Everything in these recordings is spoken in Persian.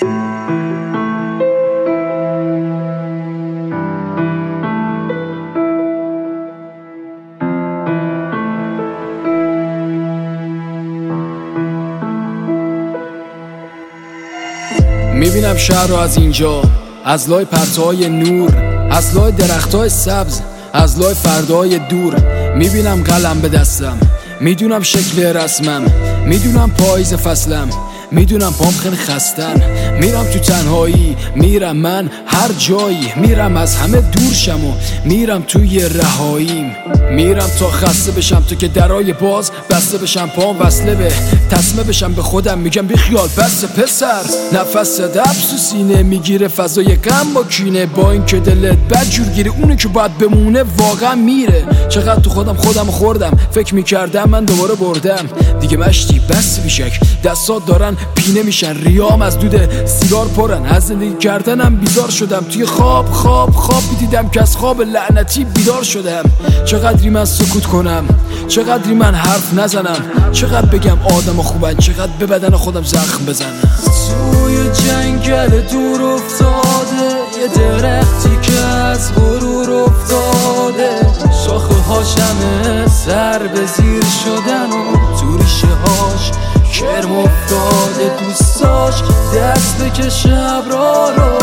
میبینم شهر رو از اینجا، از لای پرتوهای نور، از لای درختای سبز، از لای فردای دور. میبینم قلم به دستم، میدونم شکل رسمم، میدونم پاییز فصلم، میدونم پام خیلی خستم. میرم تو تنهایی، میرم من هر جایی، میرم از همه دور شم و میرم توی رهاییم. میرم تا خسته بشم، تو که درای باز بسته بشم، پام وصله به تسمه بشم به خودم. میگم بی خیال بس پسر، نفس دبس و سینه میگیره فضای غم با کینه. با این که دلت بد جور گیره، اونی که باید بمونه واقعا میره. چقدر تو خودم خوردم، فکر میکردم من دوباره بردم. دیگه مشتی بس بیشک، دستات دارن پینه میشن، ریام از دود سیگار پرن. از زندگی کردنم بیزار شدم، توی خواب دیدم که از خواب لعنتی بیدار شدم. چقدری من سکوت کنم، چقدری من حرف نزنم، چقدر بگم آدم خوبن، چقدر به بدن خودم زخم بزنم. توی جنگل دور افتاده یه درختی که از غرور افتاده. شاخه هاش همه سر به زیر شدن و تو ریشه هاش کرم افتاده. دوستاش دست بکشه ابرا رو،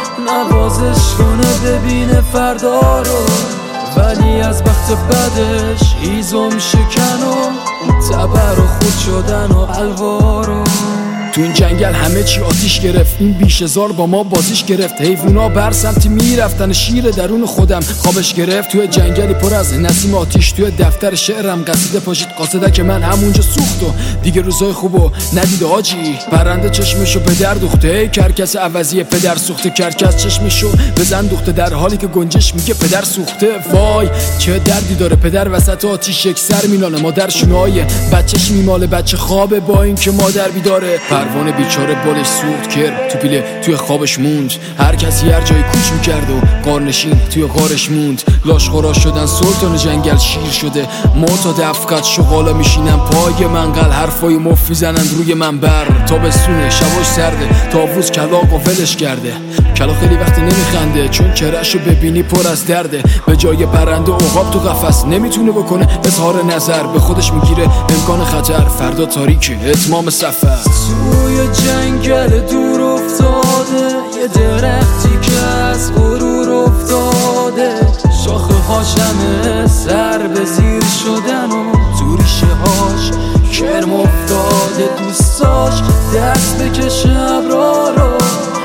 نوازش کنه ببینه فردا رو. ولی از بخت بدش هیزم شکن و تبر و خود شدن و الوارو. تو این جنگل همه چی آتیش گرفت، این بیشه‌زار با ما بازیش گرفت. حیوونا بر سمتی میرفتن، شیر درون خودم خوابش گرفت. توی جنگلی پر از نسیم آتیش، توی دفتر شعرم قصیده پاشید قاصده که من همونجا سوخت و دیگه روزای خوبو ندیده آجی. پرنده چشمشو به در دوخته، کرکس عوضی پدر سوخته. کرکس چشمشو بزن دوخته، در حالی که گنجش میگه پدر سوخته. وای چه دردی داره پدر وسط آتیش یک سر میناله، مادر شونه‌های بچه‌ش میماله. بچه خوابه با این که مادر بیداره. پروانه بیچاره بالش سوخت کرد تو پیله، توی خوابش موند. هر کسی هر جایی کوچ میکرد و قارنشین توی غارش موند. لاشخورا شدن سلطان جنگل شیر شده، ما تا دفقت شغالا میشینن پای منقل. حرفای مف میزنن روی منبر، تابستونه شباش سرده، تاووز کلاغ و ولش کرده. کلاغ خیلی وقت نمیخنده چون چرهشو ببینی پر از درده. به جای پرنده عقاب تو قفس نمیتونه بکنه اظهار نظر، به خودش میگیره امکان خطر. فردا تاریکه اتمام سفر. توی جنگل دور افتاده یه درختی که از غرور افتاده. شاخه هاش همه سر به زیر شدن و تو ریشه هاش کرم افتاده. دوستاش دست بکشه ابرا رو،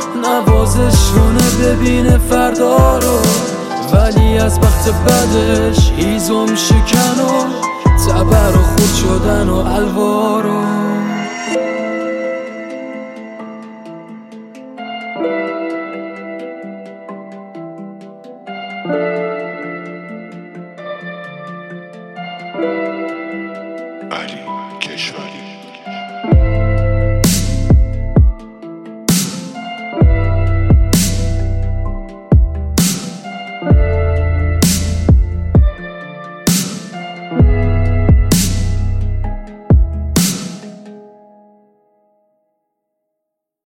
نوازش کنه ببینه فردا رو. ولی از بخت بدش هیزم شکن و تبر و خود شدن و الوارو.